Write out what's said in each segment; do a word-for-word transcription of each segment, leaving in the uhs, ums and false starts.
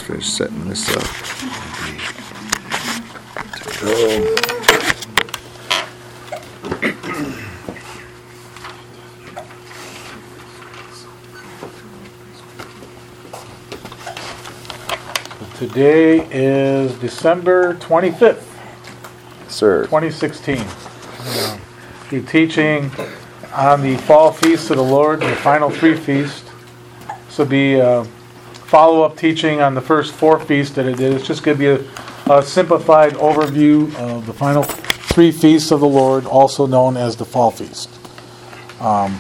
finish setting this up. Go. Today is December twenty-fifth, Sir. twenty sixteen. Uh, be teaching on the fall feast of the Lord, the final three feasts. This will be a follow-up teaching on the first four feasts that it did. It's just going to be a, a simplified overview of the final three feasts of the Lord, also known as the fall feast. Um,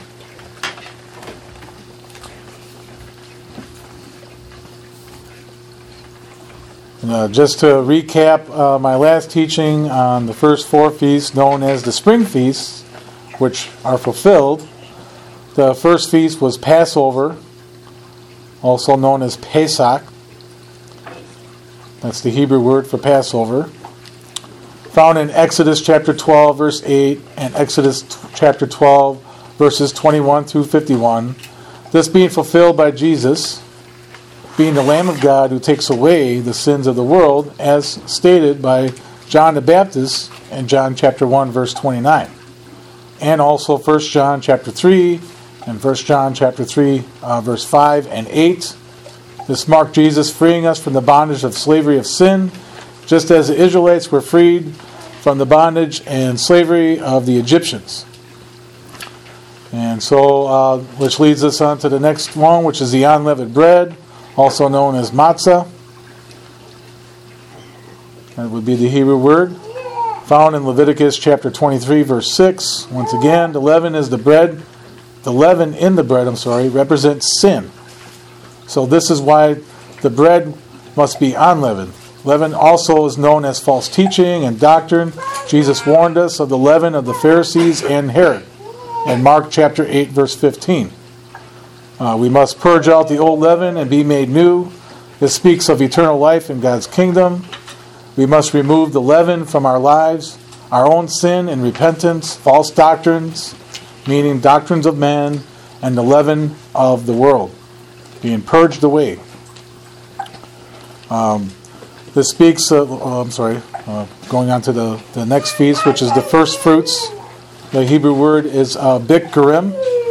Uh, just to recap uh, my last teaching on the first four feasts known as the spring feasts, which are fulfilled. The first feast was Passover, also known as Pesach. That's the Hebrew word for Passover. Found in Exodus chapter twelve, verse eight, and Exodus chapter twelve, verses twenty-one through fifty-one. This being fulfilled by Jesus, being the Lamb of God who takes away the sins of the world, as stated by John the Baptist in John chapter one, verse twenty-nine. And also First John chapter three and First John chapter three, uh, verse five and eight. This marked Jesus freeing us from the bondage of slavery of sin, just as the Israelites were freed from the bondage and slavery of the Egyptians. And so, uh, which leads us on to the next one, which is the unleavened bread, also known as matzah. That would be the Hebrew word. Found in Leviticus chapter twenty-three, verse six. Once again, the leaven is the bread. The leaven in the bread, I'm sorry, represents sin. So this is why the bread must be unleavened. Leaven also is known as false teaching and doctrine. Jesus warned us of the leaven of the Pharisees and Herod in Mark chapter eight, verse fifteen. Uh, we must purge out the old leaven and be made new. This speaks of eternal life in God's kingdom. We must remove the leaven from our lives, our own sin and repentance, false doctrines, meaning doctrines of man, and the leaven of the world, being purged away. Um, this speaks of, oh, I'm sorry, uh, going on to the, the next feast, which is the first fruits. The Hebrew word is uh, bikurim,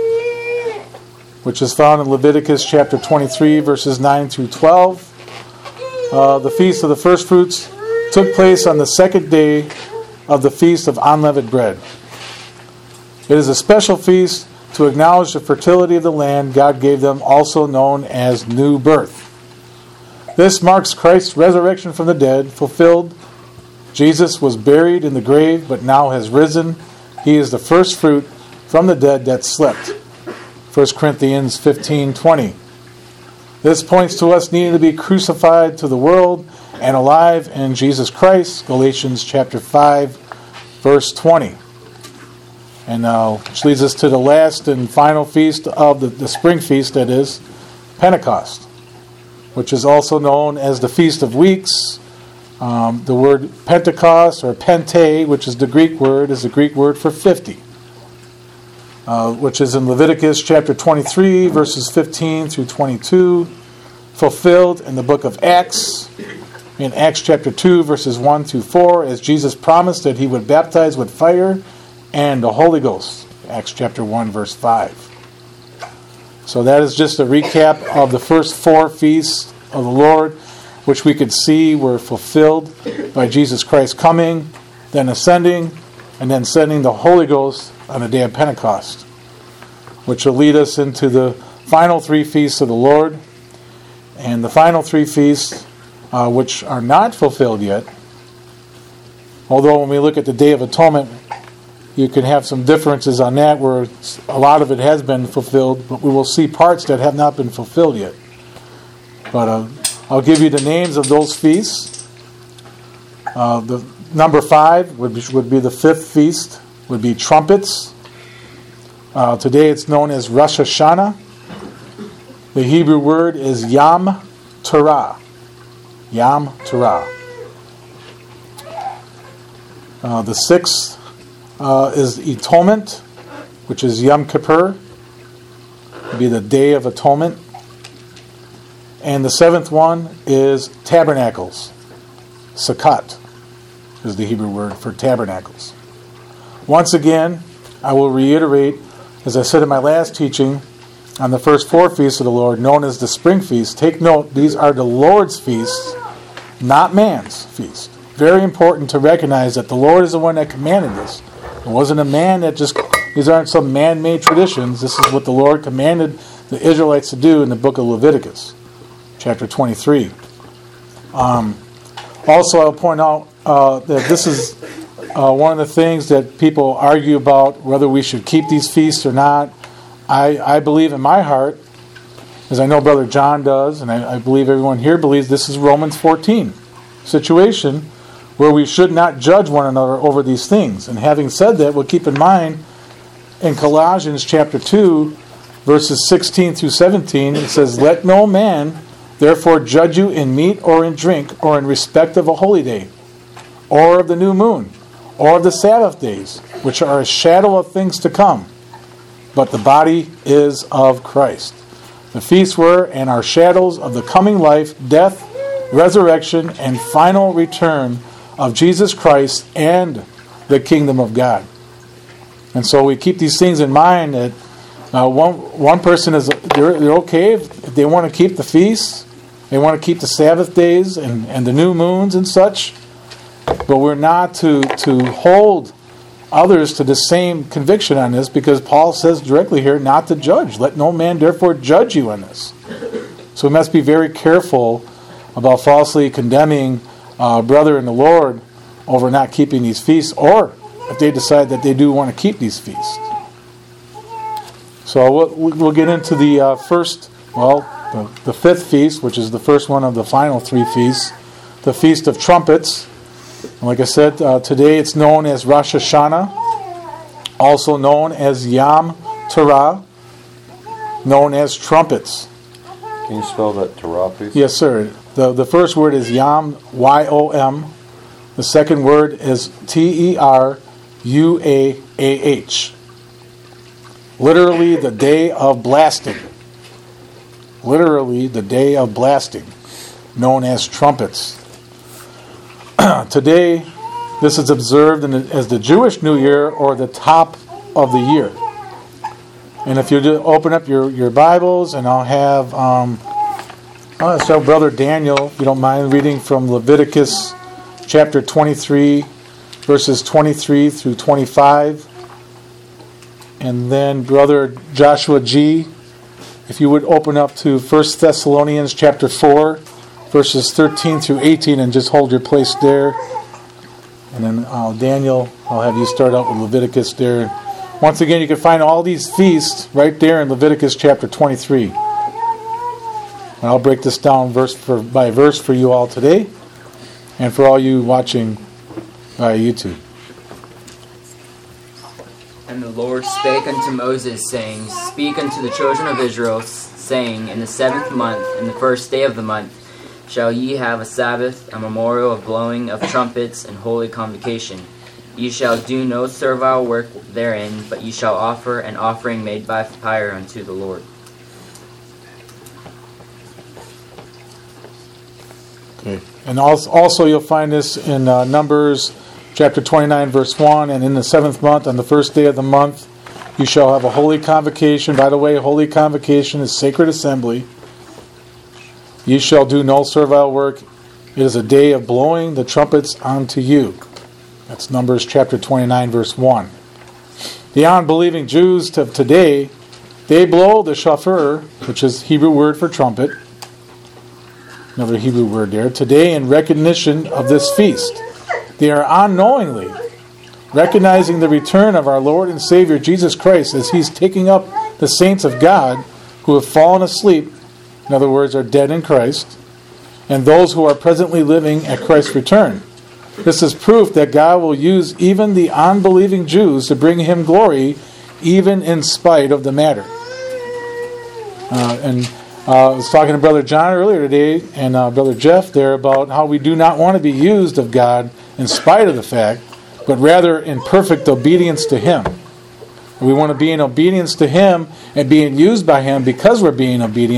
which is found in Leviticus chapter twenty-three, verses nine through twelve. Uh, the Feast of the First Fruits took place on the second day of the Feast of Unleavened Bread. It is a special feast to acknowledge the fertility of the land God gave them, also known as new birth. This marks Christ's resurrection from the dead, fulfilled. Jesus was buried in the grave, but now has risen. He is the first fruit from the dead that slept. First Corinthians fifteen twenty. This points to us needing to be crucified to the world and alive in Jesus Christ. Galatians chapter five, verse twenty. And now, which leads us to the last and final feast of the, the spring feast, that is Pentecost, which is also known as the Feast of Weeks. Um, the word Pentecost, or Pente, which is the Greek word, is the Greek word for fifty. Uh, which is in Leviticus chapter twenty-three, verses fifteen through twenty-two, fulfilled in the book of Acts, in Acts chapter two, verses one through four, as Jesus promised that he would baptize with fire and the Holy Ghost, Acts chapter one, verse five. So that is just a recap of the first four feasts of the Lord, which we could see were fulfilled by Jesus Christ coming, then ascending, and then sending the Holy Ghost on the day of Pentecost, which will lead us into the final three feasts of the Lord. And the final three feasts, uh, which are not fulfilled yet, although when we look at the Day of Atonement, you can have some differences on that, where a lot of it has been fulfilled, but we will see parts that have not been fulfilled yet. But uh, I'll give you the names of those feasts. Uh, the number five would be, would be the fifth feast, would be trumpets. Uh, today it's known as Rosh Hashanah. The Hebrew word is Yom Teruah. Yom Teruah. Uh, the sixth uh, is Atonement, which is Yom Kippur. It would be the Day of Atonement. And the seventh one is tabernacles. Sukkot is the Hebrew word for tabernacles. Once again, I will reiterate, as I said in my last teaching, on the first four feasts of the Lord, known as the spring feasts. Take note, these are the Lord's feasts, not man's feast. Very important to recognize that the Lord is the one that commanded this. It wasn't a man that just, these aren't some man-made traditions. This is what the Lord commanded the Israelites to do in the book of Leviticus, chapter twenty-three. Um, also, I'll point out uh, that this is uh, one of the things that people argue about, whether we should keep these feasts or not. I, I believe in my heart, as I know Brother John does, and I, I believe everyone here believes, this is Romans fourteen situation where we should not judge one another over these things. And having said that, we'll keep in mind in Colossians chapter two, verses sixteen through seventeen, it says, "Let no man therefore judge you in meat or in drink or in respect of a holy day, or of the new moon, or of the Sabbath days, which are a shadow of things to come. But the body is of Christ." The feasts were and are shadows of the coming life, death, resurrection, and final return of Jesus Christ and the kingdom of God. And so we keep these things in mind that uh, one one person is they're, they're okay if, if they want to keep the feasts, they want to keep the Sabbath days and, and the new moons and such, but we're not to to hold others to the same conviction on this, because Paul says directly here not to judge. Let no man therefore judge you on this. So we must be very careful about falsely condemning a brother in the Lord over not keeping these feasts, or if they decide that they do want to keep these feasts. So we'll, we'll get into the uh, first, well, the, the fifth feast, which is the first one of the final three feasts, the Feast of Trumpets. Like I said, uh, today it's known as Rosh Hashanah, also known as Yom Teruah, known as trumpets. Can you spell that Torah, please? Yes, sir. The the first word is Yom, Y O M. The second word is T E R U A A H. Literally the day of blasting. Literally the day of blasting, known as trumpets. Today, this is observed in the, as the Jewish New Year, or the top of the year. And if you do open up your, your Bibles, and I'll have um, I'll show Brother Daniel, if you don't mind, reading from Leviticus chapter twenty-three, verses twenty-three through twenty-five. And then Brother Joshua G., if you would open up to First Thessalonians chapter four, verses thirteen through eighteen, and just hold your place there. And then uh, Daniel, I'll have you start out with Leviticus there. Once again, you can find all these feasts right there in Leviticus chapter twenty-three. And I'll break this down verse for, by verse for you all today, and for all you watching via YouTube. And the Lord spake unto Moses, saying, Speak unto the children of Israel, saying, In the seventh month, in the first day of the month, shall ye have a Sabbath, a memorial of blowing of trumpets, and holy convocation. Ye shall do no servile work therein, but ye shall offer an offering made by fire unto the Lord. Okay. And also you'll find this in uh, Numbers chapter twenty-nine, verse one, and in the seventh month, on the first day of the month, you shall have a holy convocation. By the way, holy convocation is sacred assembly. Ye shall do no servile work. It is a day of blowing the trumpets unto you. That's Numbers chapter twenty-nine, verse one. The unbelieving Jews of today, they blow the shofar, which is Hebrew word for trumpet. Another Hebrew word there. Today, in recognition of this feast, they are unknowingly recognizing the return of our Lord and Savior Jesus Christ, as He's taking up the saints of God who have fallen asleep, in other words, are dead in Christ, and those who are presently living at Christ's return. This is proof that God will use even the unbelieving Jews to bring Him glory, even in spite of the matter. Uh, and uh, I was talking to Brother John earlier today, and uh, Brother Jeff there, about how we do not want to be used of God in spite of the fact, but rather in perfect obedience to Him. We want to be in obedience to Him and being used by Him because we're being obedient,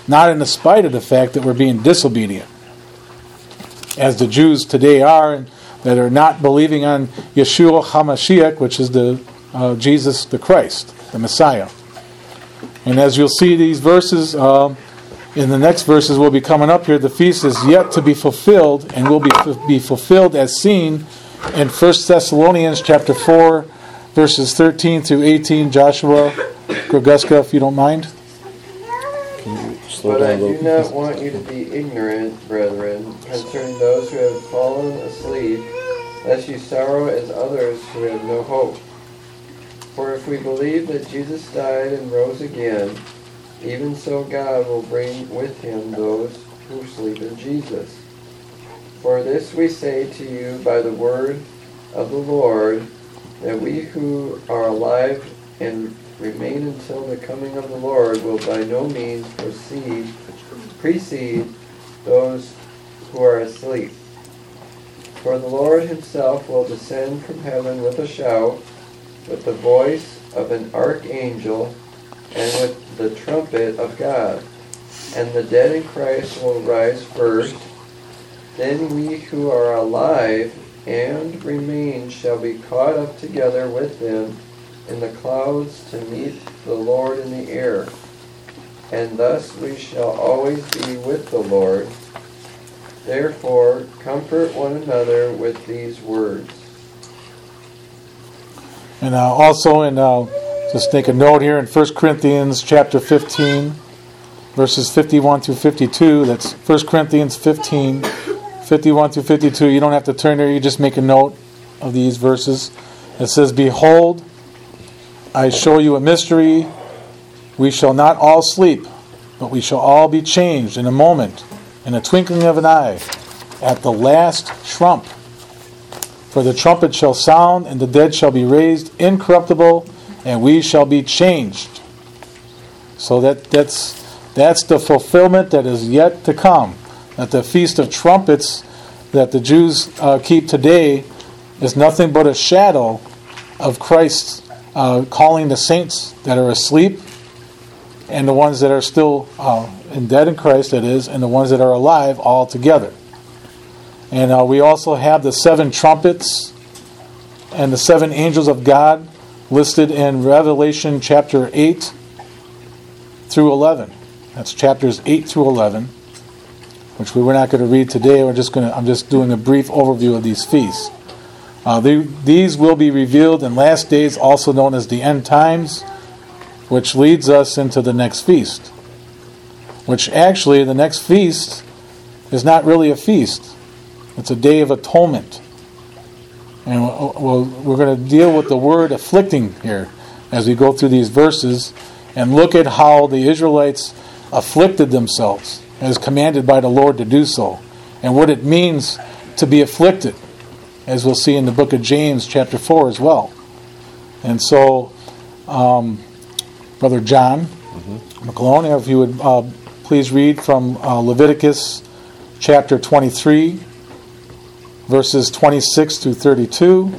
not in spite of the fact that we're being disobedient, as the Jews today are, and that are not believing on Yeshua HaMashiach, which is the uh, Jesus the Christ, the Messiah. And as you'll see these verses, uh, in the next verses will be coming up here, the feast is yet to be fulfilled, and will be be fulfilled as seen in First Thessalonians chapter four, verses thirteen through eighteen. Joshua Groguska, if you don't mind. Can you slow But down I a little? do not want you to be ignorant, brethren, concerning those who have fallen asleep, lest you sorrow as others who have no hope. For if we believe that Jesus died and rose again, even so God will bring with him those who sleep in Jesus. For this we say to you by the word of the Lord, that we who are alive and remain until the coming of the Lord will by no means proceed, precede those who are asleep. For the Lord himself will descend from heaven with a shout, with the voice of an archangel, and with the trumpet of God. And the dead in Christ will rise first. Then we who are alive and remain shall be caught up together with them in the clouds to meet the Lord in the air. And thus we shall always be with the Lord. Therefore, comfort one another with these words. And uh, also, in uh, just make a note here in First Corinthians chapter fifteen, verses fifty-one through fifty-two. That's First Corinthians fifteen, fifty-one through fifty-two. You don't have to turn there. You just make a note of these verses. It says, "Behold, I show you a mystery. We shall not all sleep, but we shall all be changed in a moment, in a twinkling of an eye, at the last trump. For the trumpet shall sound, and the dead shall be raised incorruptible, and we shall be changed." So that that's that's the fulfillment that is yet to come. That the Feast of Trumpets that the Jews uh, keep today is nothing but a shadow of Christ uh, calling the saints that are asleep, and the ones that are still uh, and dead in Christ, that is, and the ones that are alive all together. And uh, we also have the seven trumpets and the seven angels of God listed in Revelation chapter eight through eleven. That's chapters eight through eleven, which we were not going to read today. We're just going to. I'm just doing a brief overview of these feasts. Uh, they, these will be revealed in last days, also known as the end times, which leads us into the next feast. Which actually, the next feast is not really a feast. It's a day of atonement. And we'll, we're going to deal with the word afflicting here as we go through these verses and look at how the Israelites afflicted themselves as commanded by the Lord to do so, and what it means to be afflicted, as we'll see in the book of James chapter four as well. And so, um, Brother John mm-hmm. McClone, if you would uh, please read from uh, Leviticus chapter twenty-three, verses twenty-six through thirty-two.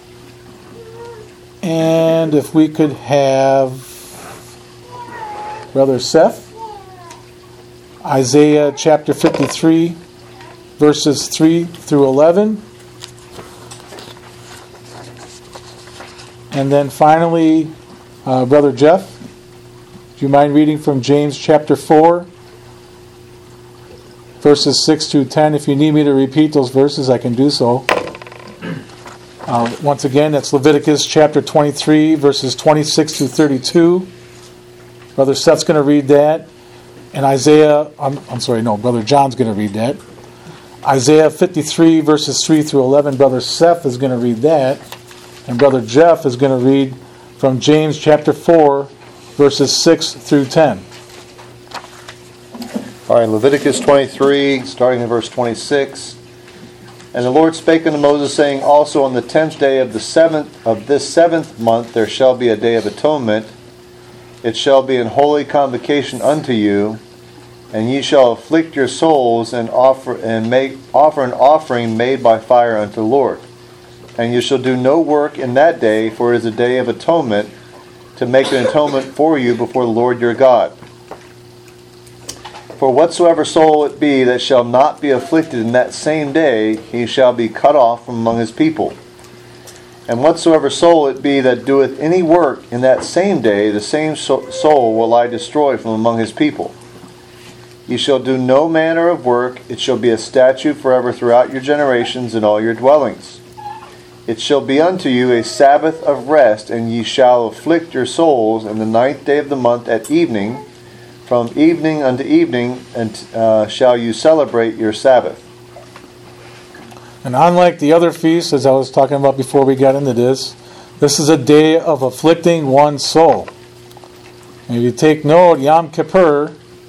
And if we could have Brother Seth, Isaiah chapter fifty-three, verses three through eleven. And then finally, uh, Brother Jeff, do you mind reading from James chapter four, verses six through ten? If you need me to repeat those verses, I can do so. Uh, once again, that's Leviticus chapter twenty-three, verses twenty-six through thirty-two. Brother Seth's going to read that. And Isaiah, I'm, I'm sorry, no, Brother John's going to read that. Isaiah fifty-three, verses three through eleven, Brother Seth is going to read that. And Brother Jeff is going to read from James chapter four, verses six through ten. All right, Leviticus twenty-three, starting in verse twenty-six. "And the Lord spake unto Moses, saying, Also on the tenth day of the seventh of this seventh month there shall be a day of atonement. It shall be an holy convocation unto you, and ye shall afflict your souls and offer and make offer an offering made by fire unto the Lord. And you shall do no work in that day, for it is a day of atonement, to make an atonement for you before the Lord your God. For whatsoever soul it be that shall not be afflicted in that same day, he shall be cut off from among his people. And whatsoever soul it be that doeth any work in that same day, the same soul will I destroy from among his people. Ye shall do no manner of work, it shall be a statute forever throughout your generations in all your dwellings. It shall be unto you a Sabbath of rest, and ye shall afflict your souls in the ninth day of the month at evening. From evening unto evening and uh, shall you celebrate your Sabbath. And unlike the other feasts, as I was talking about before we got into this, this is a day of afflicting one's soul. And if you take note, Yom Kippur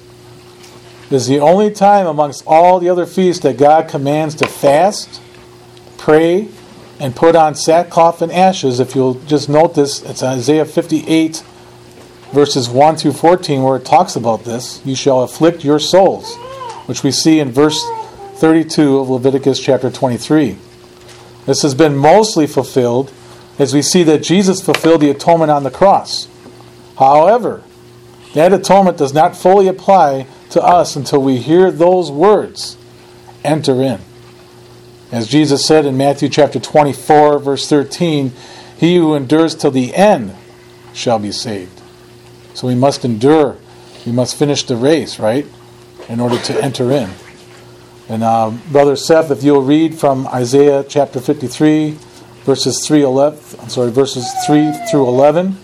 is the only time amongst all the other feasts that God commands to fast, pray, and put on sackcloth and ashes. If you'll just note this, it's Isaiah fifty-eight, verses one through fourteen, where it talks about this. You shall afflict your souls, which we see in verse thirty-two of Leviticus chapter twenty-three. This has been mostly fulfilled as we see that Jesus fulfilled the atonement on the cross. However, that atonement does not fully apply to us until we hear those words, enter in. As Jesus said in Matthew chapter twenty-four, verse thirteen, he who endures till the end shall be saved. So we must endure. We must finish the race, right? In order to enter in. And uh, Brother Seth, if you'll read from Isaiah chapter fifty-three, verses three eleven, I'm sorry, verses three through eleven,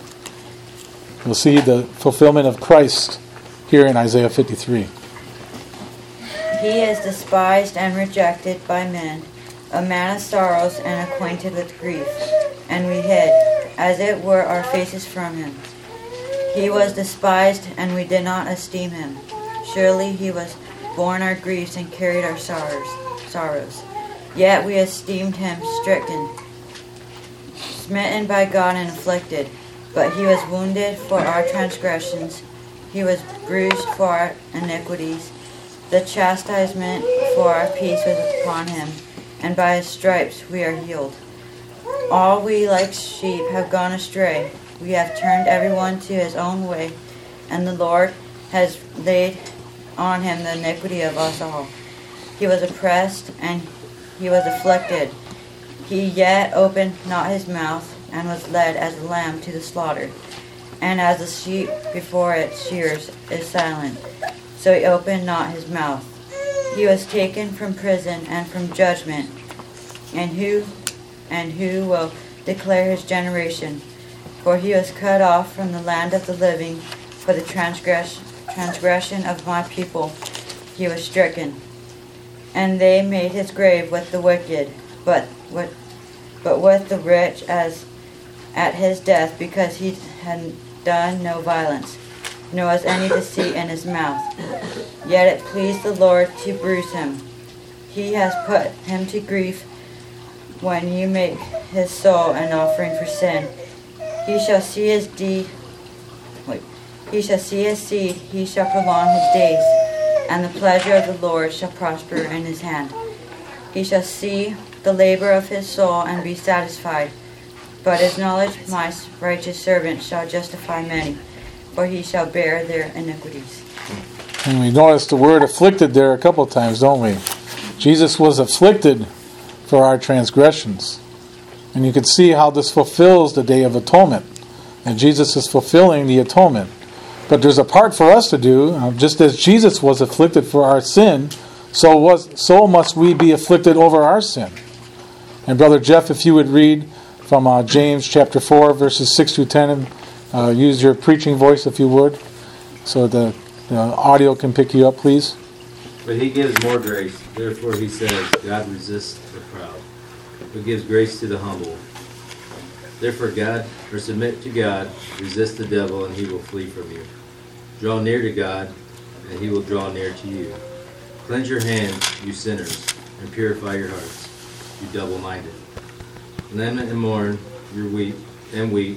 you'll see the fulfillment of Christ here in Isaiah fifty-three. He is despised and rejected by men, a man of sorrows and acquainted with grief, and we hid, as it were, our faces from him. He was despised, and we did not esteem him. Surely he was borne our griefs and carried our sorrows. sorrows. Yet we esteemed him stricken, smitten by God and afflicted. But he was wounded for our transgressions, he was bruised for our iniquities. The chastisement for our peace was upon him, and by his stripes we are healed. All we like sheep have gone astray. We have turned everyone to his own way, and the Lord has laid on him the iniquity of us all. He was oppressed, and he was afflicted. He yet opened not his mouth, and was led as a lamb to the slaughter. And as a sheep before its shears is silent, so he opened not his mouth. He was taken from prison and from judgment. And who and who will declare his generation? For he was cut off from the land of the living. For the transgress, transgression of my people he was stricken. And they made his grave with the wicked, but with, but with the rich as at his death, because he had done no violence, nor was any deceit in his mouth. Yet it pleased the Lord to bruise him. He has put him to grief. When you make his soul an offering for sin, he shall see his deed. Wait, he shall see his seed. He shall prolong his days, and the pleasure of the Lord shall prosper in his hand. He shall see the labor of his soul and be satisfied. But his knowledge, my righteous servant, shall justify many, for he shall bear their iniquities. And we notice the word afflicted there a couple of times, don't we? Jesus was afflicted for our transgressions. And you can see how this fulfills the Day of Atonement. And Jesus is fulfilling the atonement. But there's a part for us to do. Uh, just as Jesus was afflicted for our sin, so was so must we be afflicted over our sin. And Brother Jeff, if you would read from uh, James chapter four, verses six through ten, and uh, use your preaching voice if you would, so the, the audio can pick you up, please. But he gives more grace. Therefore he says, God resists the proud, but gives grace to the humble. Therefore God, or submit to God, resist the devil, and he will flee from you. Draw near to God, and he will draw near to you. Cleanse your hands, you sinners, and purify your hearts, you double-minded. Lament and mourn, your weep, and weep.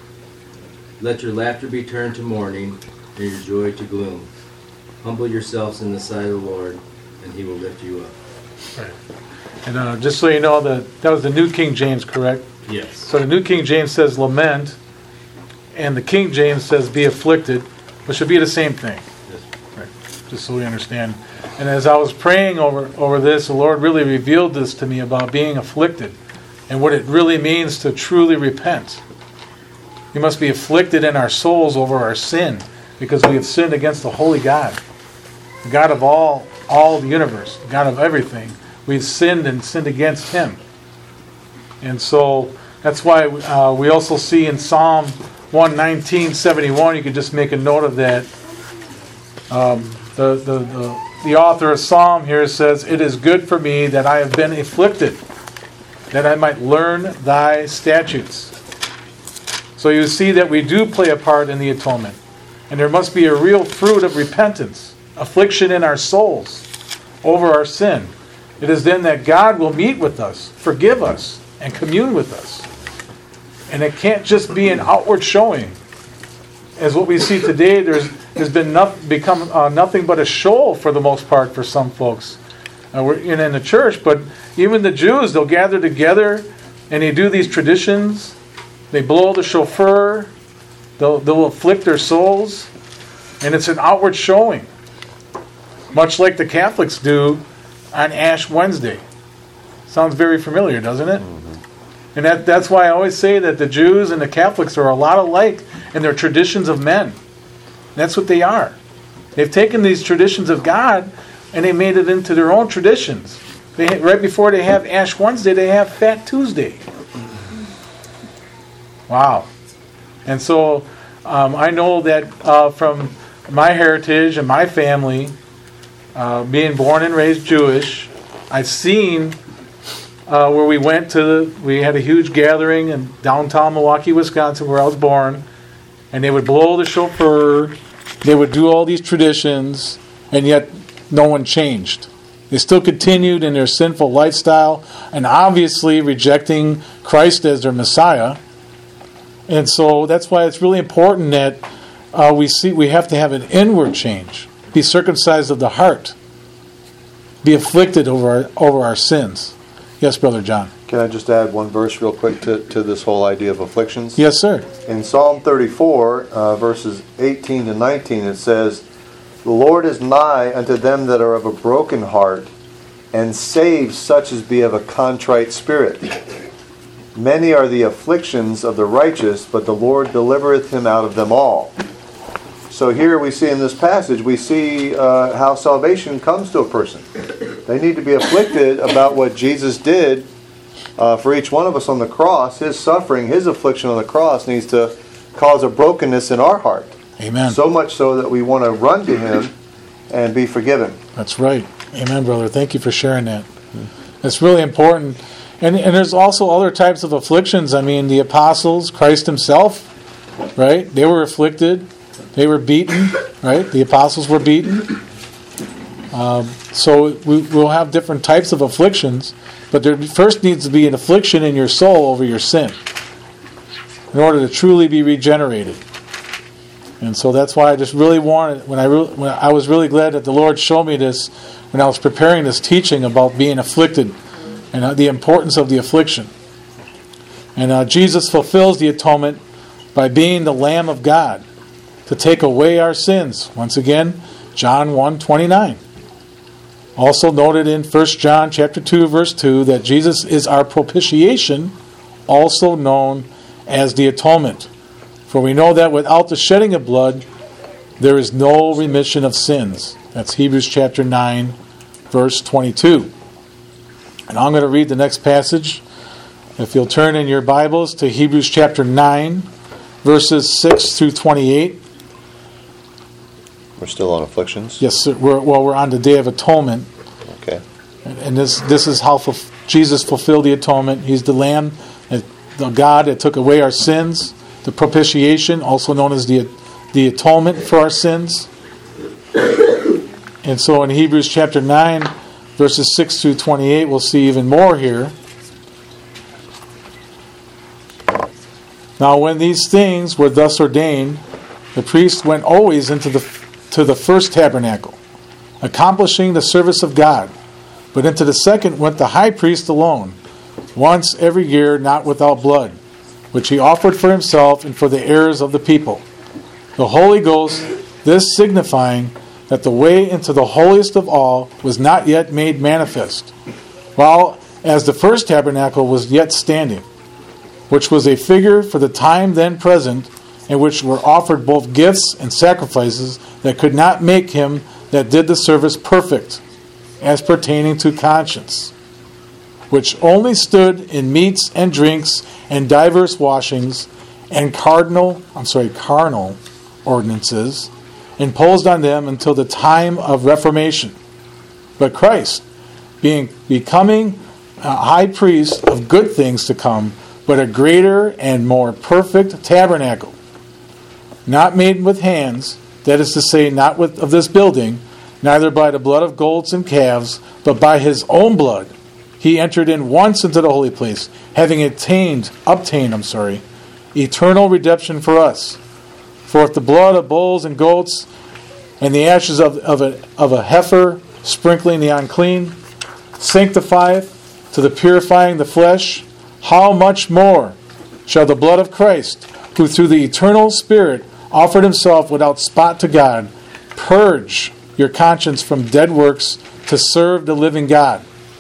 Let your laughter be turned to mourning, and your joy to gloom. Humble yourselves in the sight of the Lord, and he will lift you up. Right. And uh, just so you know, that that was the New King James, correct? Yes. So the New King James says lament, and the King James says be afflicted, which should be the same thing. Yes. Right. just so we understand. And as I was praying over, over this, the Lord really revealed this to me about being afflicted and what it really means to truly repent. We must be afflicted in our souls over our sin because we have sinned against the holy God, the God of all, all the universe, the God of everything. We've sinned and sinned against Him. And so that's why uh, we also see in Psalm one nineteen seventy-one, you could just make a note of that. Um, the, the, the, the author of Psalm here says, "It is good for me that I have been afflicted, that I might learn thy statutes." So you see that we do play a part in the atonement. And there must be a real fruit of repentance, affliction in our souls over our sin. It is then that God will meet with us, forgive us, and commune with us. And it can't just be an outward showing. As what we see today, there's has been no, become uh, nothing but a show for the most part for some folks. Uh, we're in, in the church, but even the Jews, they'll gather together and they do these traditions. They blow the shofar. They'll, they'll afflict their souls. And it's an outward showing. Much like the Catholics do on Ash Wednesday. Sounds very familiar, doesn't it? Mm-hmm. And that, that's why I always say that the Jews and the Catholics are a lot alike in their traditions of men. That's what they are. They've taken these traditions of God and they made it into their own traditions. They, right before they have Ash Wednesday, they have Fat Tuesday. Wow. And so um, I know that uh, from my heritage and my family, uh, being born and raised Jewish, I've seen uh, where we went to, the, we had a huge gathering in downtown Milwaukee, Wisconsin, where I was born, and they would blow the shofar, they would do all these traditions, and yet no one changed. They still continued in their sinful lifestyle, and obviously rejecting Christ as their Messiah. And so that's why it's really important that uh, we see we have to have an inward change. Be circumcised of the heart. Be afflicted over our, over our sins. Yes, Brother John. Can I just add one verse real quick to, to this whole idea of afflictions? Yes, sir. In Psalm thirty-four, uh, verses eighteen to nineteen, it says, "The Lord is nigh unto them that are of a broken heart, and saves such as be of a contrite spirit. Many are the afflictions of the righteous, but the Lord delivereth him out of them all." So here we see in this passage, we see uh, how salvation comes to a person. They need to be afflicted about what Jesus did uh, for each one of us on the cross. His suffering, His affliction on the cross needs to cause a brokenness in our heart. Amen. So much so that we want to run to Him and be forgiven. That's right. Amen, brother. Thank you for sharing that. It's really important. And, and there's also other types of afflictions. I mean, the apostles, Christ Himself, right? They were afflicted. They were beaten, right? The apostles were beaten. Um, so we, we'll have different types of afflictions, but there first needs to be an affliction in your soul over your sin in order to truly be regenerated. And so that's why I just really wanted, when I, re, when I was really glad that the Lord showed me this when I was preparing this teaching about being afflicted and uh, the importance of the affliction. And uh, Jesus fulfills the atonement by being the Lamb of God to take away our sins. Once again, John one twenty-nine. Also noted in First John chapter two, verse two, that Jesus is our propitiation, also known as the atonement. For we know that without the shedding of blood, there is no remission of sins. That's Hebrews chapter nine, verse twenty-two. And I'm going to read the next passage. If you'll turn in your Bibles to Hebrews chapter nine, verses six through twenty-eight. We're still on afflictions? Yes, sir. We're, well, we're on the Day of Atonement. Okay. And, and this this is how fulf- Jesus fulfilled the atonement. He's the Lamb, the God that took away our sins, the propitiation, also known as the, the atonement for our sins. And so in Hebrews chapter nine, verses six through twenty-eight, we'll see even more here. Now when these things were thus ordained, the priest went always into the to the first tabernacle, accomplishing the service of God. But into the second went the high priest alone, once every year, not without blood, which he offered for himself and for the errors of the people. The Holy Ghost, this signifying, that the way into the holiest of all was not yet made manifest, while as the first tabernacle was yet standing, which was a figure for the time then present, in which were offered both gifts and sacrifices that could not make him that did the service perfect, as pertaining to conscience, which only stood in meats and drinks and divers washings and cardinal, I'm sorry, carnal ordinances, imposed on them until the time of Reformation. But Christ, being becoming a high priest of good things to come, but a greater and more perfect tabernacle, not made with hands, that is to say, not with of this building, neither by the blood of goats and calves, but by his own blood, he entered in once into the holy place, having attained, obtained, I'm sorry, eternal redemption for us. For if the blood of bulls and goats and the ashes of, of, a, of a heifer sprinkling the unclean sanctifieth to the purifying the flesh, how much more shall the blood of Christ, who through the eternal Spirit offered himself without spot to God, purge your conscience from dead works to serve the living God.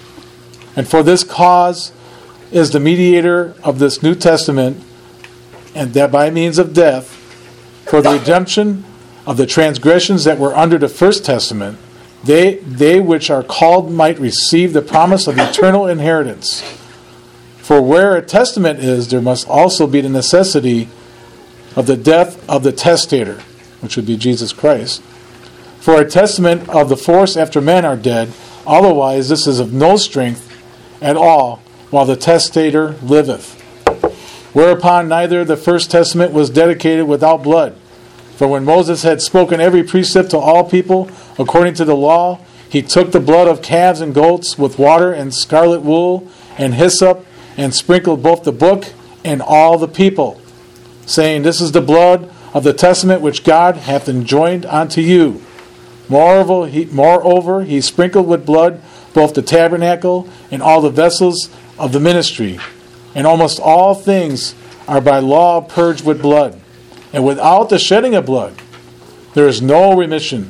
And for this cause is the mediator of this New Testament, and that by means of death, for the redemption of the transgressions that were under the First Testament, they, they which are called might receive the promise of eternal inheritance. For where a testament is, there must also be the necessity of the death of the testator, which would be Jesus Christ. For a testament of the force after men are dead, otherwise this is of no strength at all, while the testator liveth. Whereupon neither the first testament was dedicated without blood. For when Moses had spoken every precept to all people, according to the law, he took the blood of calves and goats with water and scarlet wool and hyssop, and sprinkled both the book and all the people, saying, This is the blood of the testament which God hath enjoined unto you. Moreover he, moreover, he sprinkled with blood both the tabernacle and all the vessels of the ministry. And almost all things are by law purged with blood. And without the shedding of blood, there is no remission.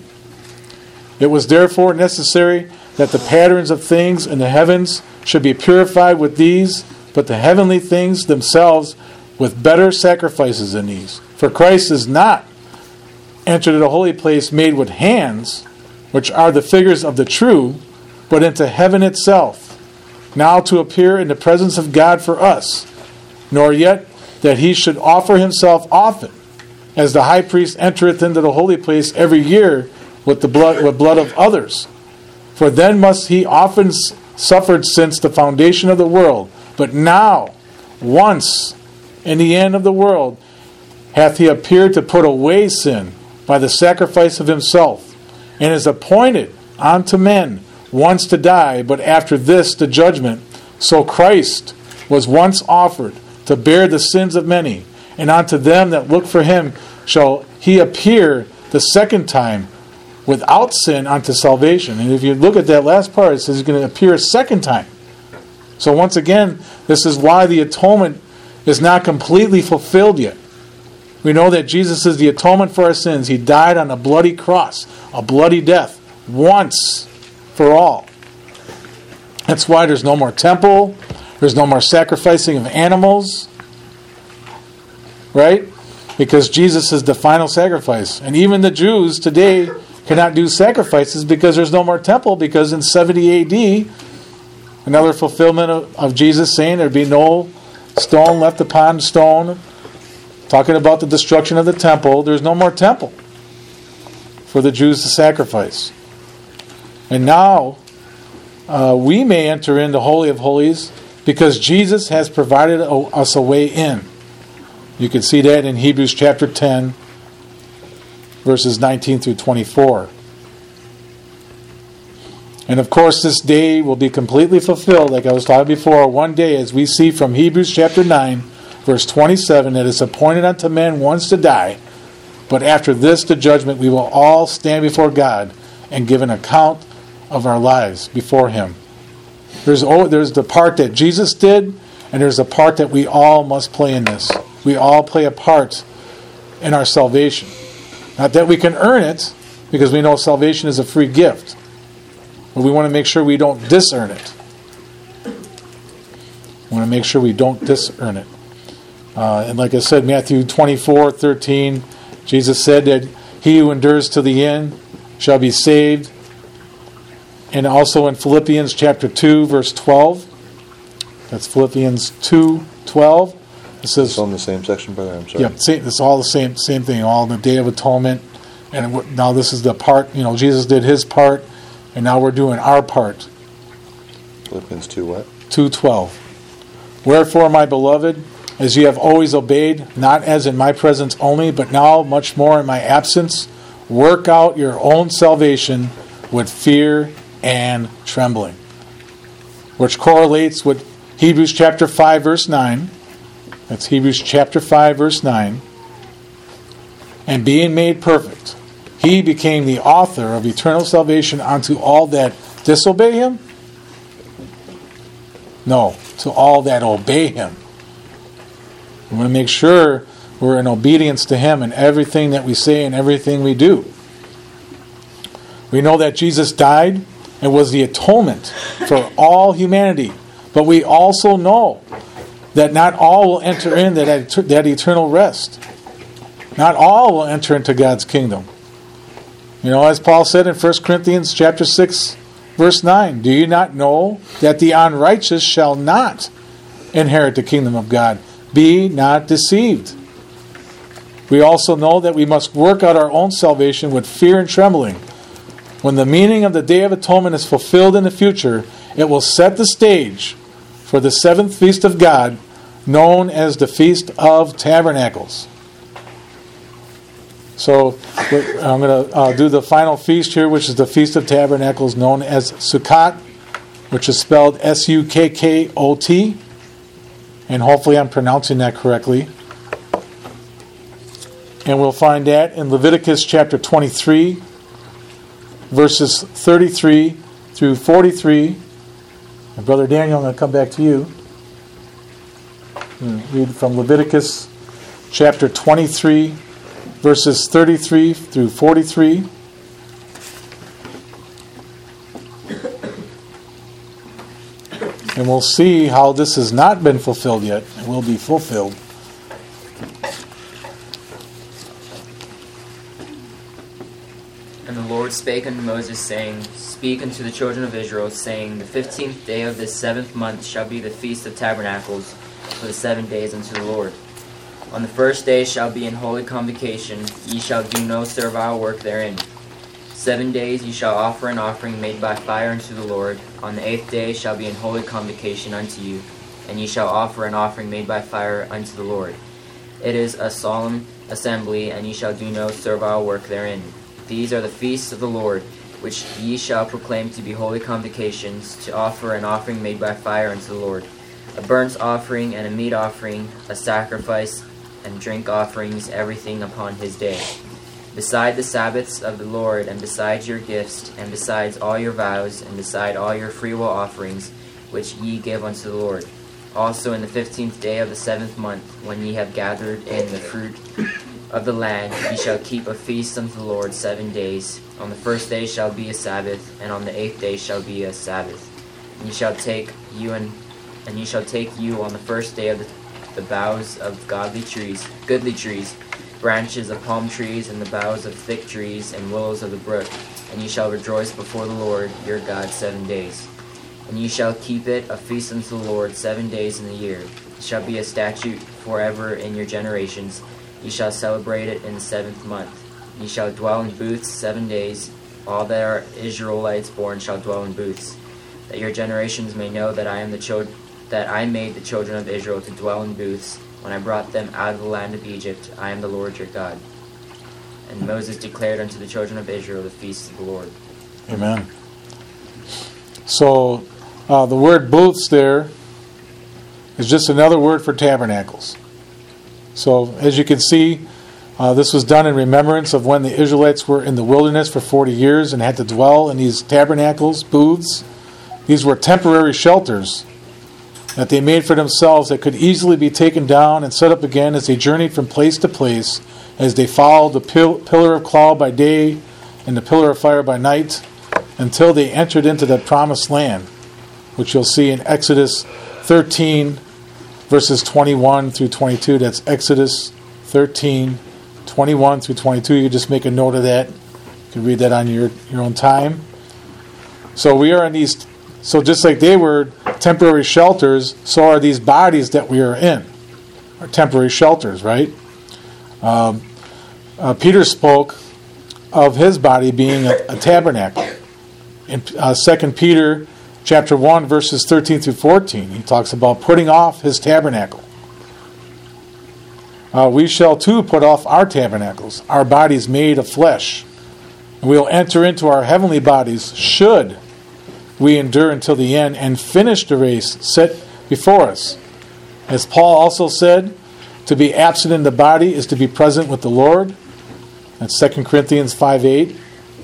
It was therefore necessary that the patterns of things in the heavens should be purified with these, but the heavenly things themselves with better sacrifices than these. For Christ is not entered the holy place made with hands, which are the figures of the true, but into heaven itself, now to appear in the presence of God for us, nor yet that he should offer himself often, as the high priest entereth into the holy place every year with the blood with blood of others. For then must he often suffered since the foundation of the world, but now, once in the end of the world, hath he appeared to put away sin by the sacrifice of himself, and is appointed unto men once to die, but after this the judgment. So Christ was once offered to bear the sins of many, and unto them that look for him shall he appear the second time without sin unto salvation. And if you look at that last part, it says he's going to appear a second time. So once again, this is why the atonement is not completely fulfilled yet. We know that Jesus is the atonement for our sins. He died on a bloody cross, a bloody death, once for all. That's why there's no more temple. There's no more sacrificing of animals. Right? Because Jesus is the final sacrifice. And even the Jews today cannot do sacrifices because there's no more temple, because in seventy A D, another fulfillment of, of Jesus saying there'd be no stone left upon stone, talking about the destruction of the temple. There's no more temple for the Jews to sacrifice. And now uh, we may enter into Holy of Holies because Jesus has provided a, us a way in. You can see that in Hebrews chapter ten, verses nineteen through twenty-four. And of course, this day will be completely fulfilled, like I was talking before, one day, as we see from Hebrews chapter nine, verse twenty-seven, that it's appointed unto men once to die, but after this the judgment, we will all stand before God and give an account of our lives before Him. There's there's the part that Jesus did, and there's a part that we all must play in this. We all play a part in our salvation. Not that we can earn it, because we know salvation is a free gift. But we want to make sure we don't disearn it. We want to make sure we don't disearn it. Uh, and like I said, Matthew twenty-four thirteen, Jesus said that he who endures to the end shall be saved. And also in Philippians chapter two, verse twelve. That's Philippians two twelve. It says, it's on the same section, brother. I'm sorry. Yeah, same, it's all the same same thing. All the Day of Atonement, and it, now this is the part. You know, Jesus did his part, and now we're doing our part. Philippians two what? two twelve. Wherefore, my beloved, as you have always obeyed, not as in my presence only, but now much more in my absence, work out your own salvation with fear and trembling. Which correlates with Hebrews chapter five, verse nine. That's Hebrews chapter five, verse nine. And being made perfect, he became the author of eternal salvation unto all that disobey him? No, to all that obey him. We want to make sure we're in obedience to him in everything that we say and everything we do. We know that Jesus died and was the atonement for all humanity. But we also know that not all will enter in that, that eternal rest. Not all will enter into God's kingdom. You know, as Paul said in First Corinthians chapter six, verse nine, do you not know that the unrighteous shall not inherit the kingdom of God? Be not deceived. We also know that we must work out our own salvation with fear and trembling. When the meaning of the Day of Atonement is fulfilled in the future, it will set the stage for the seventh feast of God, known as the Feast of Tabernacles. So I'm going to uh, do the final feast here, which is the Feast of Tabernacles, known as Sukkot, which is spelled S U K K O T. And hopefully I'm pronouncing that correctly. And we'll find that in Leviticus chapter twenty-three, verses thirty-three through forty-three. And Brother Daniel, I'm going to come back to you. Read from Leviticus chapter twenty-three, verses thirty-three through forty-three. And we'll see how this has not been fulfilled yet. It will be fulfilled. And the Lord spake unto Moses, saying, Speak unto the children of Israel, saying, The fifteenth day of this seventh month shall be the Feast of Tabernacles, for the seven days unto the Lord. On the first day shall be an holy convocation, ye shall do no servile work therein. Seven days ye shall offer an offering made by fire unto the Lord. On the eighth day shall be an holy convocation unto you, and ye shall offer an offering made by fire unto the Lord. It is a solemn assembly, and ye shall do no servile work therein. These are the feasts of the Lord, which ye shall proclaim to be holy convocations, to offer an offering made by fire unto the Lord, a burnt offering and a meat offering, a sacrifice and drink offerings, everything upon his day. Beside the Sabbaths of the Lord, and besides your gifts, and besides all your vows, and beside all your freewill offerings, which ye give unto the Lord. Also in the fifteenth day of the seventh month, when ye have gathered in the fruit of the land, ye shall keep a feast unto the Lord seven days. On the first day shall be a Sabbath, and on the eighth day shall be a Sabbath. And ye shall take you and and ye shall take you on the first day of the, the boughs of godly trees, goodly trees, branches of palm trees, and the boughs of thick trees, and willows of the brook, and ye shall rejoice before the Lord your God seven days. And ye shall keep it a feast unto the Lord seven days in the year. It shall be a statute forever in your generations. Ye shall celebrate it in the seventh month. Ye shall dwell in booths seven days. All that are Israelites born shall dwell in booths, that your generations may know that I am the chil- that I made the children of Israel to dwell in booths, when I brought them out of the land of Egypt. I am the Lord your God. And Moses declared unto the children of Israel the feast of the Lord. Amen. So, uh, the word booths there is just another word for tabernacles. So, as you can see, uh, this was done in remembrance of when the Israelites were in the wilderness for forty years and had to dwell in these tabernacles, booths. These were temporary shelters that they made for themselves that could easily be taken down and set up again as they journeyed from place to place, as they followed the pil- pillar of cloud by day and the pillar of fire by night, until they entered into the promised land, which you'll see in Exodus thirteen, verses twenty-one through twenty-two. That's Exodus thirteen, twenty-one through twenty-two. You just make a note of that. You can read that on your, your own time. So we are in these, so just like they were temporary shelters, so are these bodies that we are in, are temporary shelters, right? Um, uh, Peter spoke of his body being a, a tabernacle. In uh, Second Peter chapter one, verses thirteen through fourteen, he talks about putting off his tabernacle. Uh, we shall too put off our tabernacles, our bodies made of flesh. And we'll enter into our heavenly bodies, should we endure until the end and finish the race set before us. As Paul also said, to be absent in the body is to be present with the Lord. That's Second Corinthians five eight.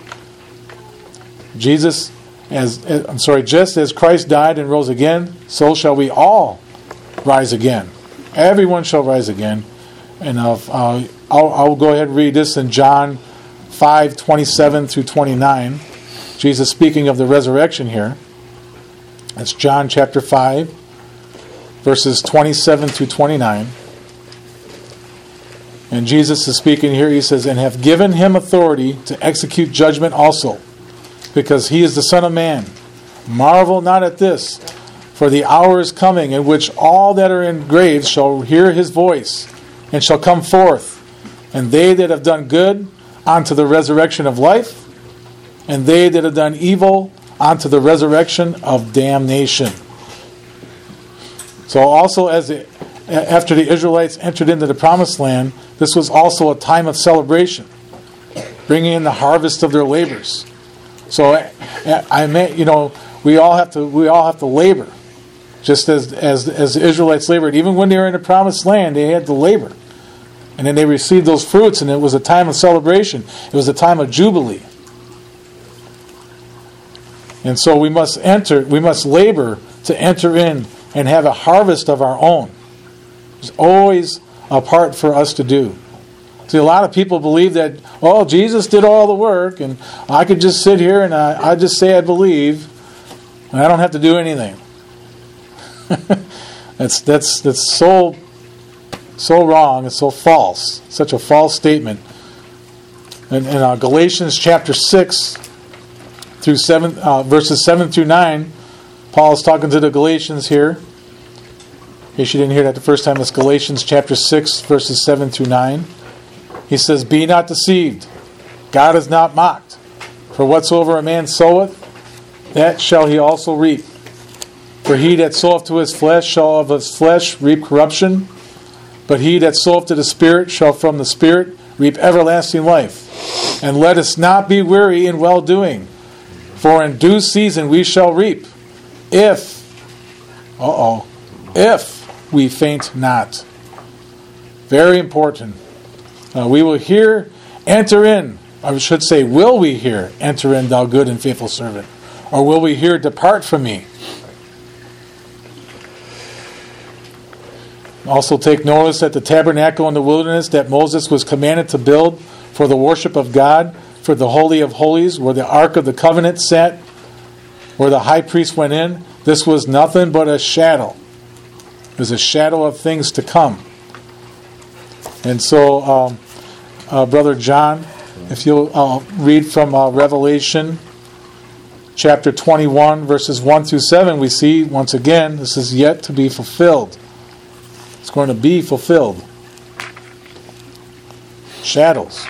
Jesus, as I'm sorry, just as Christ died and rose again, so shall we all rise again. Everyone shall rise again. And uh, uh, I'll, I'll go ahead and read this in John five twenty-seven through twenty-nine. Jesus speaking of the resurrection here. That's John chapter five, verses twenty-seven through twenty-nine. And Jesus is speaking here. He says, and have given him authority to execute judgment also, because he is the Son of Man. Marvel not at this, for the hour is coming in which all that are in graves shall hear his voice, and shall come forth, and they that have done good unto the resurrection of life, and they that have done evil unto the resurrection of damnation. So also, as the, after the Israelites entered into the promised land, this was also a time of celebration, bringing in the harvest of their labors. So I, I meant, you know, we all have to we all have to labor, just as as as the Israelites labored. Even when they were in the promised land, they had to labor, and then they received those fruits, and it was a time of celebration. It was a time of jubilee. And so we must enter, we must labor to enter in and have a harvest of our own. There's always a part for us to do. See, a lot of people believe that, oh, Jesus did all the work, and I could just sit here and I, I just say I believe, and I don't have to do anything. that's that's that's so so wrong. It's so false. Such a false statement. And in uh, Galatians chapter six through seven, uh, verses seven through nine, Paul is talking to the Galatians here. In case you didn't hear that the first time, it's Galatians chapter six, verses seven through nine. He says, be not deceived. God is not mocked. For whatsoever a man soweth, that shall he also reap. For he that soweth to his flesh shall of his flesh reap corruption. But he that soweth to the Spirit shall from the Spirit reap everlasting life. And let us not be weary in well-doing. For in due season we shall reap. If, uh-oh, if we faint not. Very important. Uh, we will hear, enter in. I should say, will we hear, enter in, thou good and faithful servant? Or will we hear, depart from me? Also take notice that the tabernacle in the wilderness that Moses was commanded to build for the worship of God, for the Holy of Holies, where the Ark of the Covenant sat, where the high priest went in, this was nothing but a shadow. It was a shadow of things to come. And so, um, uh, Brother John, if you'll uh, read from uh, Revelation chapter twenty-one, verses one through seven, we see, once again, this is yet to be fulfilled. It's going to be fulfilled. Shadows.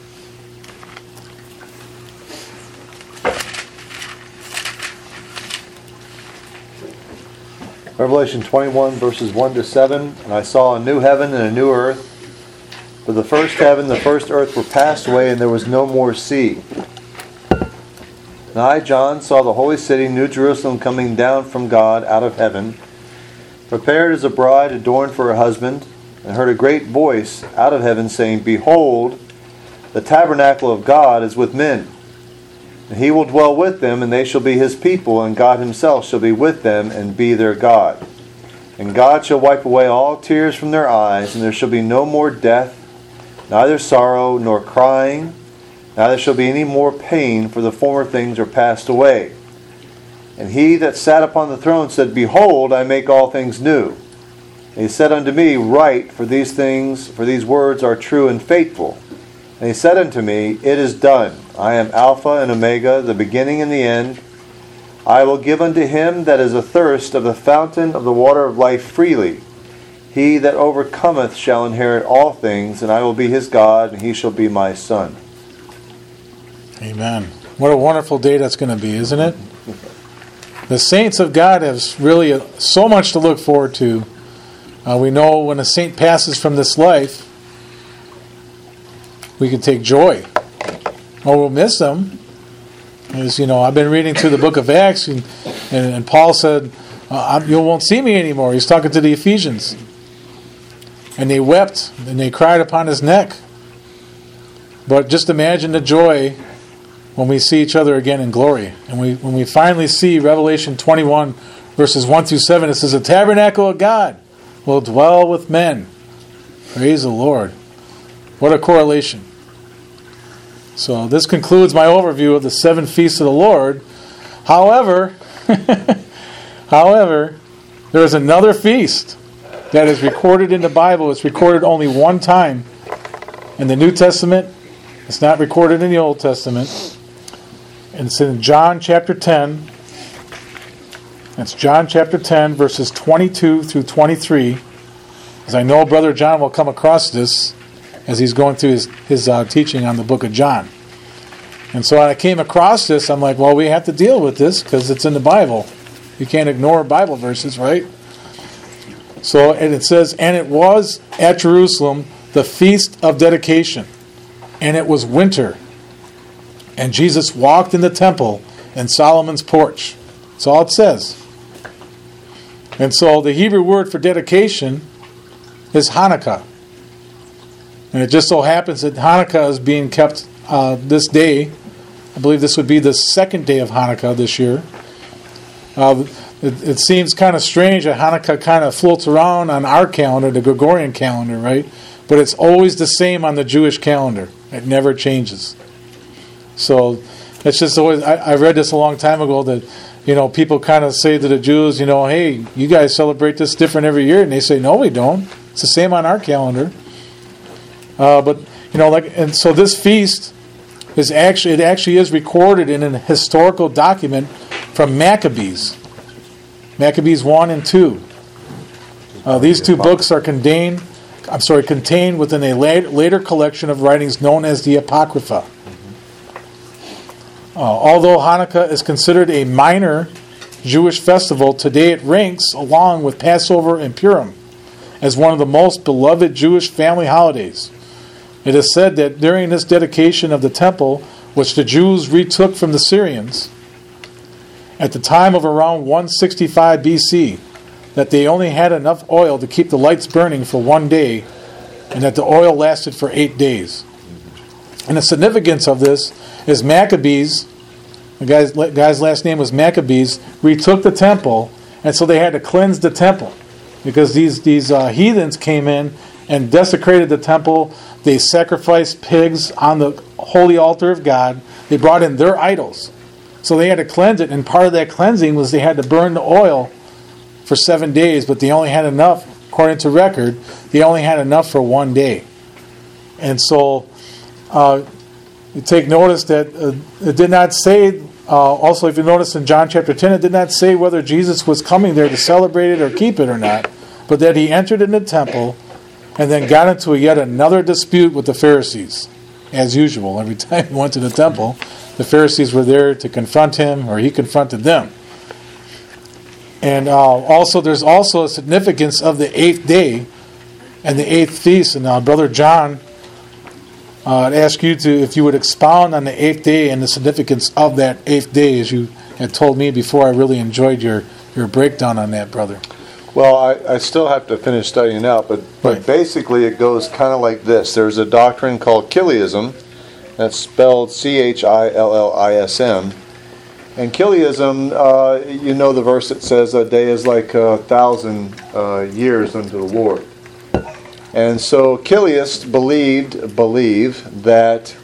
Revelation twenty-one, verses one to seven. And I saw a new heaven and a new earth. For the first heaven and the first earth were passed away, and there was no more sea. And I, John, saw the holy city, New Jerusalem, coming down from God out of heaven, prepared as a bride adorned for her husband, and heard a great voice out of heaven saying, behold, the tabernacle of God is with men. And he will dwell with them, and they shall be his people, and God himself shall be with them and be their God. And God shall wipe away all tears from their eyes, and there shall be no more death, neither sorrow nor crying, Neither shall be any more pain, for the former things are passed away. And he that sat upon the throne said, Behold, I make all things new. And he said unto me, Write, for these things, for these words are true and faithful. And he said unto me, It is done. I am Alpha and Omega, the beginning and the end. I will give unto him that is athirst of the fountain of the water of life freely. He that overcometh shall inherit all things, and I will be his God, and he shall be my son. Amen. What a wonderful day that's going to be, isn't it? The saints of God have really uh, so much to look forward to. Uh, we know when a saint passes from this life, we can take joy. Or we'll miss them. As you know, I've been reading through the book of Acts, and, and, and Paul said, uh, you won't see me anymore. He's talking to the Ephesians. And they wept, and they cried upon his neck. But just imagine the joy when we see each other again in glory. And we, when we finally see Revelation twenty-one, verses one through seven, it says, The tabernacle of God will dwell with men. Praise the Lord. What a correlation. So this concludes my overview of the seven feasts of the Lord. However, however, there is another feast that is recorded in the Bible. It's recorded only one time in the New Testament. It's not recorded in the Old Testament. And it's in John chapter ten. It's John chapter ten, verses twenty-two through twenty-three. As I know Brother John will come across this as he's going through his, his uh, teaching on the book of John. And so when I came across this, I'm like, well, we have to deal with this because it's in the Bible. You can't ignore Bible verses, right? So, and it says, And it was at Jerusalem the feast of dedication, and it was winter. And Jesus walked in the temple in Solomon's porch. That's all it says. And so the Hebrew word for dedication is Hanukkah. And it just so happens that Hanukkah is being kept uh, this day. I believe this would be the second day of Hanukkah this year. Uh, it, it seems kind of strange that Hanukkah kind of floats around on our calendar, the Gregorian calendar, right? But it's always the same on the Jewish calendar. It never changes. So it's just always, I, I read this a long time ago that, you know, people kind of say to the Jews, you know, hey, you guys celebrate this different every year. And they say, no, we don't. It's the same on our calendar. Uh, but you know, like, and so this feast is actually it actually is recorded in a historical document from Maccabees, Maccabees one and two. Uh, these two books are contained, I'm sorry, contained within a later, later collection of writings known as the Apocrypha. Uh, although Hanukkah is considered a minor Jewish festival, today it ranks along with Passover and Purim as one of the most beloved Jewish family holidays. It is said that during this dedication of the temple, which the Jews retook from the Syrians, at the time of around one sixty-five B C, that they only had enough oil to keep the lights burning for one day, and that the oil lasted for eight days. And the significance of this is Maccabees, the guy's, guy's last name was Maccabees, retook the temple, and so they had to cleanse the temple, because these, these uh, heathens came in and desecrated the temple. They sacrificed pigs on the holy altar of God. They brought in their idols. So they had to cleanse it, and part of that cleansing was they had to burn the oil for seven days, but they only had enough, according to record, they only had enough for one day. And so uh, you take notice that uh, it did not say, uh, also if you notice in John chapter ten, it did not say whether Jesus was coming there to celebrate it or keep it or not, but that he entered in the temple and then got into a yet another dispute with the Pharisees. As usual, every time he went to the temple, the Pharisees were there to confront him, or he confronted them. And uh, also, there's also a significance of the eighth day and the eighth feast. And uh, Brother John, uh, I'd ask you to, if you would expound on the eighth day and the significance of that eighth day, as you had told me before. I really enjoyed your, your breakdown on that, brother. Well, I, I still have to finish studying out, but, but Right. basically it goes kind of like this. There's a doctrine called Chiliasm, that's spelled C H I L L I S M. And Chiliasm, uh, you know the verse that says a day is like a thousand uh, years unto the Lord. And so Chiliasts believed, believe that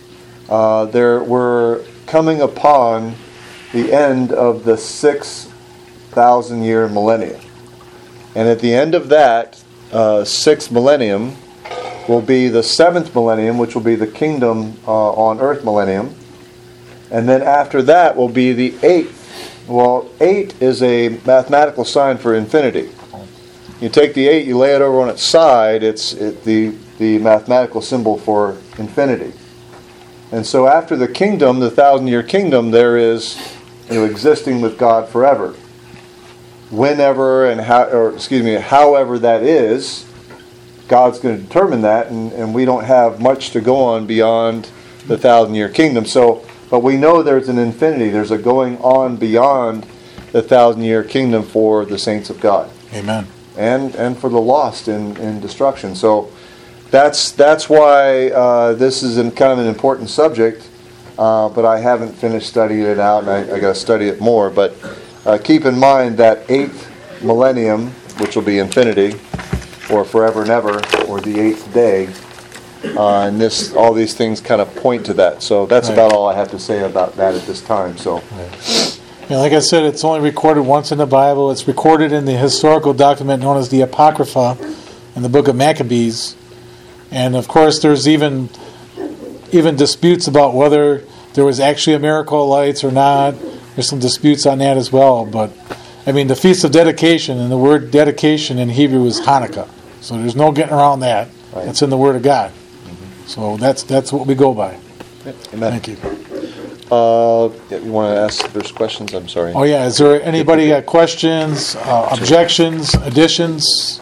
uh, there we're coming upon the end of the six thousand year millennium. And at the end of that uh, sixth millennium will be the seventh millennium, which will be the kingdom uh, on earth millennium. And then after that will be the eighth. Well, eight is a mathematical sign for infinity. You take the eight, you lay it over on its side, it's it, the, the mathematical symbol for infinity. And so after the kingdom, the thousand-year kingdom, there is, you know, existing with God forever. Whenever and how, or excuse me, however that is, God's going to determine that, and, and we don't have much to go on beyond the thousand-year kingdom. So, but we know there's an infinity. There's a going on beyond the thousand-year kingdom for the saints of God. Amen. And and for the lost in, in destruction. So that's that's why uh, this is an, kind of an important subject. Uh, but I haven't finished studying it out, and I, I got to study it more. But uh, keep in mind that eighth millennium, which will be infinity, or forever and ever, or the eighth day, uh, and this all these things kind of point to that. So that's right. about all I have to say about that at this time. So. Right. Yeah, like I said, it's only recorded once in the Bible. It's recorded in the historical document known as the Apocrypha in the book of Maccabees. And of course, there's even even disputes about whether there was actually a miracle of lights or not. There's some disputes on that as well. But, I mean, the Feast of Dedication, and the word dedication in Hebrew is Hanukkah. So there's no getting around that. Right. It's in the Word of God. Mm-hmm. So that's that's what we go by. Yep. Amen. Thank you. Uh, you want to ask if there's questions? I'm sorry. Oh yeah, is there anybody got questions, uh, objections, additions?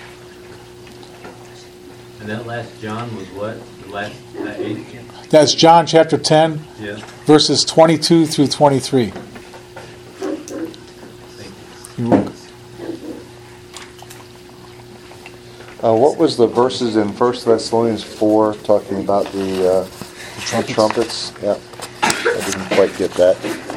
And that last John was what? The last, that eighth? That's John chapter ten, Yeah. verses twenty-two through twenty-three. Thank you. You're welcome. Uh, what was the verses in First Thessalonians four talking about the, uh, the trumpets? trumpets? Yeah, I didn't quite get that.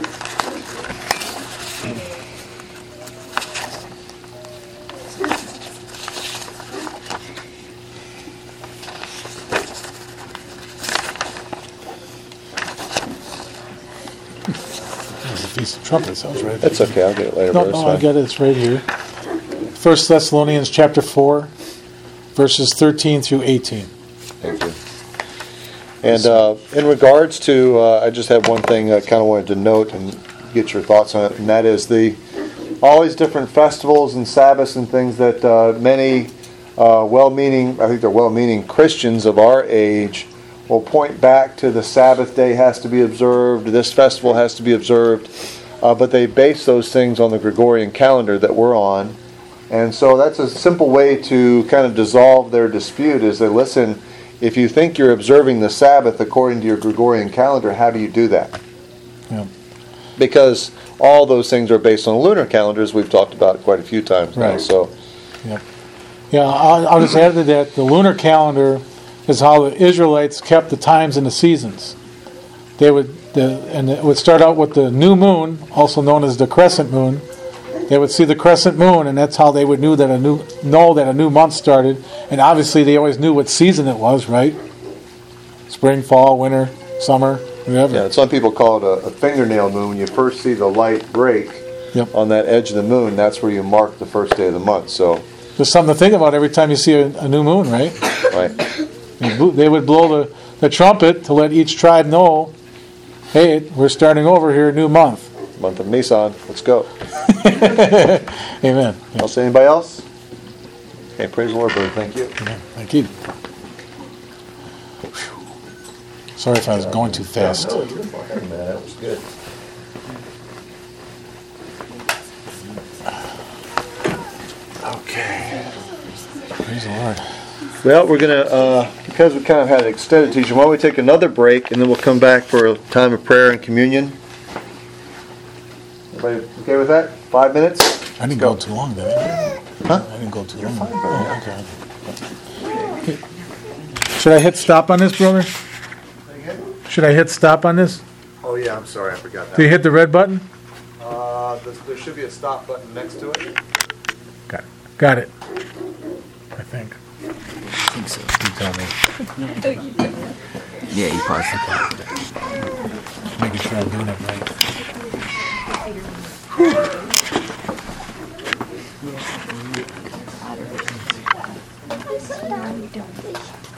There's the Feast of Trumpets. That was right. That's okay. I'll get it later. No, but it's no, I fine. got it. It's right here. First Thessalonians chapter four, verses thirteen through eighteen. Thank you. And uh, in regards to, uh, I just had one thing I kind of wanted to note and get your thoughts on it, and that is the all these different festivals and Sabbaths and things that uh, many uh, well-meaning, I think they're well-meaning Christians of our age will point back to the Sabbath day has to be observed, this festival has to be observed, uh, but they base those things on the Gregorian calendar that we're on. And so that's a simple way to kind of dissolve their dispute is that, listen, if you think you're observing the Sabbath according to your Gregorian calendar, how do you do that? Yeah. Because all those things are based on lunar calendars we've talked about quite a few times now. Right. So, Yep. Yeah, I'll, I'll just add to that, the lunar calendar is how the Israelites kept the times and the seasons. They would, the, and it would start out with the new moon, also known as the crescent moon. They would see the crescent moon, and that's how they would knew that a new know that a new month started. And obviously, they always knew what season it was, right? Spring, fall, winter, summer, whatever. yeah, some people call it a, a fingernail moon. When you first see the light break Yep. on that edge of the moon, that's where you mark the first day of the month. So, There's something to think about every time you see a, a new moon, right? right. They blew- They would blow the, the trumpet to let each tribe know, hey, we're starting over here, new month. Month of Nisan. Let's go. Amen. Yeah. Else, anybody else? Okay, praise the Lord, brother. Thank you. Amen. Thank you. Sorry if I was going too fast. No, you're fine, man. That was good. Okay. Praise the Lord. Well, we're going to, uh, because we kind of had an extended teaching, why don't we take another break and then we'll come back for a time of prayer and communion. Everybody okay with that? Five minutes? I didn't go too long, did I? Huh? I didn't go too long. fine, Oh, okay. Should I hit stop on this, brother? Should I hit stop on this? Oh, yeah, I'm sorry. I forgot Do you hit the red button? Uh, there should be a stop button next to it. Got it. Got it. I think. I think so. You tell me. Yeah, you paused it. Making sure I'm doing it right. No, you don't.